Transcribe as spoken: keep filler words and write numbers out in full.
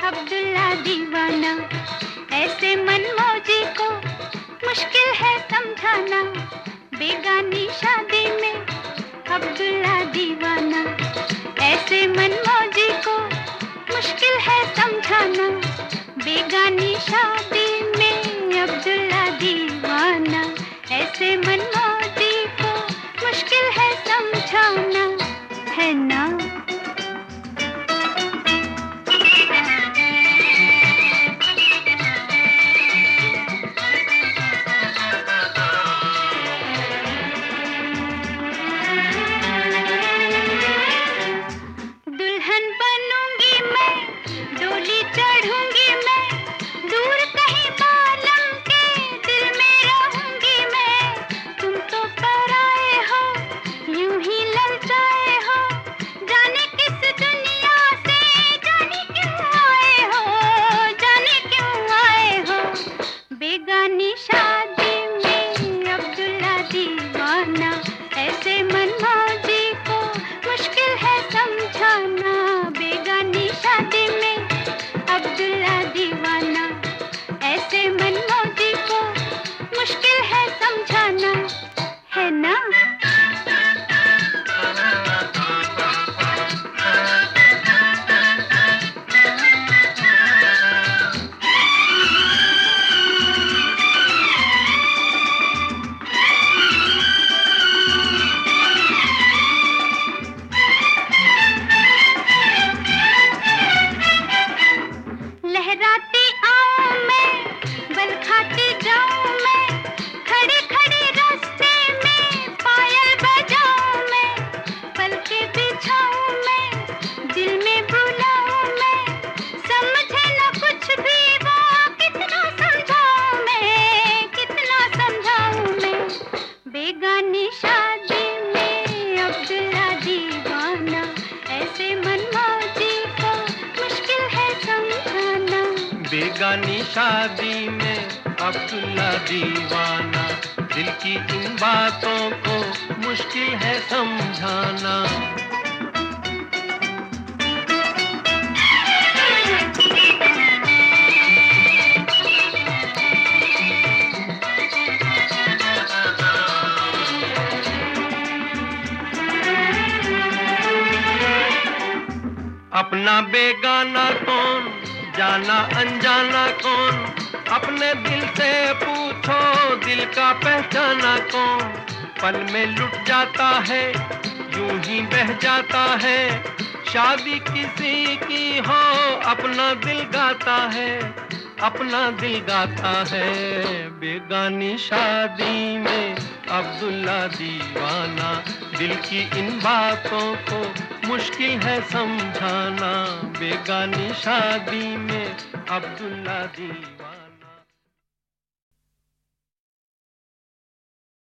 अब्दुल्ला दीवाना, ऐसे मनमौजी को मुश्किल है समझाना। बेगानी शादी में अब्दुल्ला दीवाना, ऐसे मनमौजी को मुश्किल है समझाना। बेगानी शादी में अब्दुल्ला दीवाना, ऐसे मनमौजी को मुश्किल है समझाना, है ना? दुल्हन बनूंगी मैं, डोली चढ़ूंगी मैं, दूर कहीं बालम के दिल में रहूंगी मैं। तुम तो पराए हो, यूं ही ललचाए हो, जाने किस दुनिया से, जाने क्यों आए हो, जाने क्यों आए हो। बेगानी शादी में अब्दुल्ला दीवाना, ऐसे मनमौजी को मुश्किल है समझाना। बेगानी शादी में अब्दुल्ला दीवाना, ऐसे मनमौजी को मुश्किल है समझाना, है ना? लहराती आऊं मैं, बल खाती जाऊं मैं, खड़ी खड़ी रास्ते में पायल बजाऊं मैं। पलके बिछाऊं मैं, दिल में बुलाऊं मैं, समझे न कुछ भी वो, कितना समझाऊं मैं, कितना समझाऊं मैं। बेगानी शादी में अब्दुल्ला दीवाना, ऐसे मनमौजी को मुश्किल है समझाना। बेगानी शादी में अब्दुल्ला दीवाना, दिल की इन बातों को मुश्किल है समझाना। अपना बेगाना कौन, जाना अनजाना कौन, अपने दिल से पूछो दिल का पहचाना कौन। पल में लुट जाता है, यूं ही बह जाता है, शादी किसी की हो अपना दिल गाता है, अपना दिल गाता है। बेगानी शादी में अब्दुल्ला दीवाना, दिल की इन बातों को मुश्किल है समझाना। बेगानी शादी में अब्दुल्ला दीवाना।